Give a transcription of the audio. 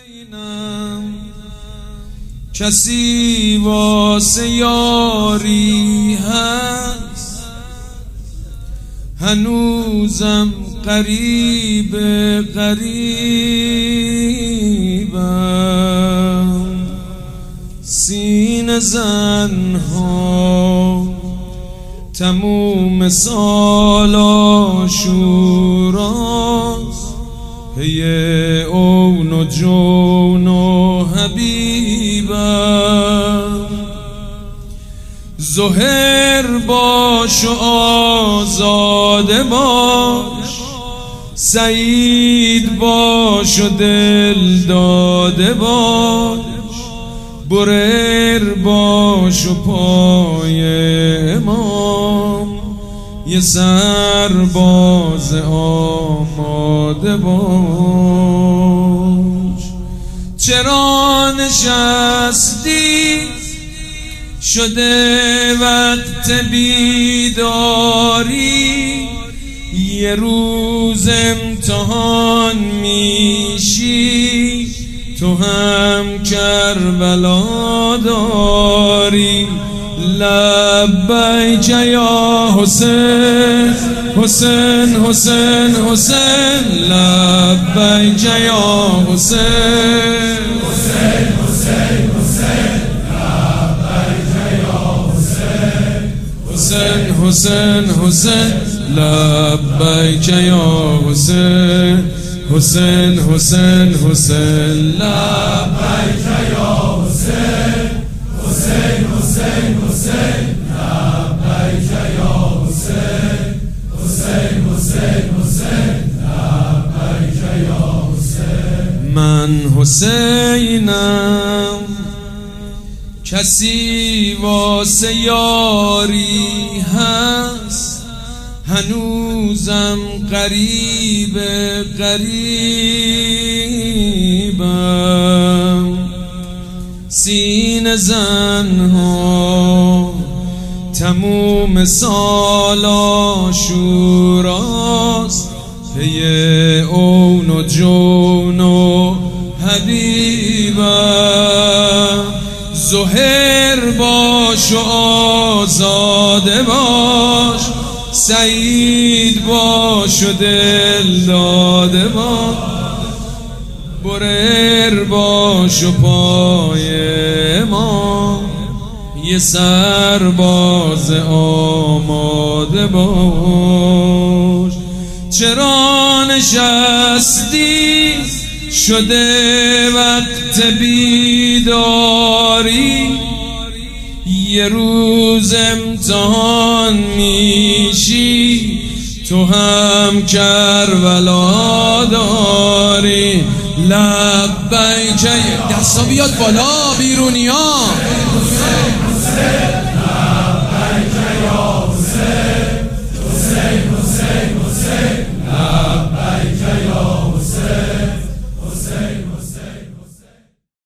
کسی واسه یاری هست، هنوزم قریبم. سینه زنها تموم سال آشوراست، پی اون و جون و حبیبم. ظهر باش و آزاده باش، سعید باش و دل داده باش، برر باش و پای امام، یه سرباز آماده باش. چرا نشستی؟ شده وقت بیداری، یه روز امتحان میشی، تو هم کربلا داری. لبیک یا حسین، حسین حسین حسین، لبیک یا حسین، حسین حسین حسین، لبیک یا حسین، حسین حسین حسین، لبیک یا حسین، حسین حسین حسین، لبیک یا حسین، حسین حسین حسین، لبیک یا حسین، حسین حسین حسین، لبیک یا حسین. من حسینم، کسی واسه یاری هست، هنوزم قریبم. سینه زنها تموم سال آشوراست، پی اون و جون و حبیبم. ظهر باش و آزاده باش، سعید باش و دل داده باش، برر باش و پای امام، یه سرباز آماده باش. چرا نشستی؟ شده وقت بیداری، یه روز امتحان میشی، تو هم کربلا داری. لبیک، دستا بیاد بالا بیرونیا. حسین حسین